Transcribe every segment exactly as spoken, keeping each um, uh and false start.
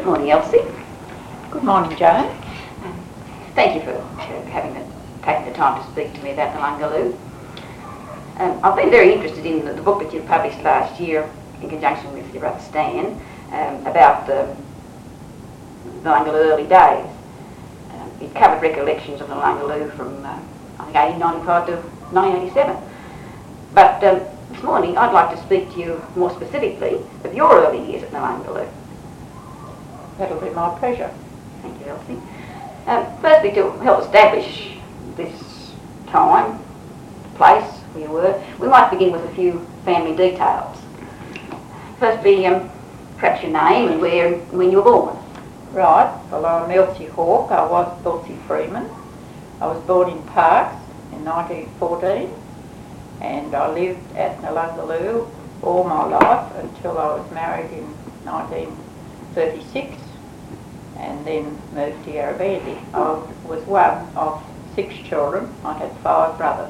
Morning, Elsie. Good morning, Joan. Thank you for having the, taking the time to speak to me about Nulungaloo. Um, I've been very interested in the, the book that you published last year in conjunction with your brother Stan um, about the Nulungaloo early days. Um, it covered recollections of Nulungaloo from uh, I think eighteen ninety-five to nineteen eighty-seven. But um, this morning I'd like to speak to you more specifically of your early years at Nulungaloo. That'll be my pleasure. Thank you, Elsie. Um, firstly, to help establish this time, place where you were, we might begin with a few family details. Firstly, um, perhaps your name and where and when you were born. Right, well, I'm Elsie Hawke. I was Elsie Freeman. I was born in Parkes in nineteen fourteen, and I lived at Nulungaloo all my life until I was married in nineteen thirty-six, and then moved to Yarrabandi. I was one of six children. I had five brothers.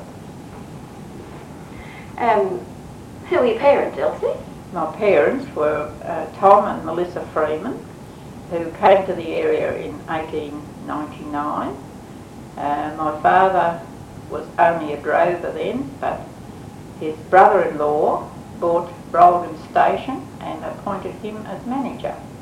Um, who were your parents, Elsie? My parents were uh, Tom and Melissa Freeman, who came to the area in eighteen ninety-nine. Uh, my father was only a drover then, but his brother-in-law bought Brolden Station and appointed him as manager.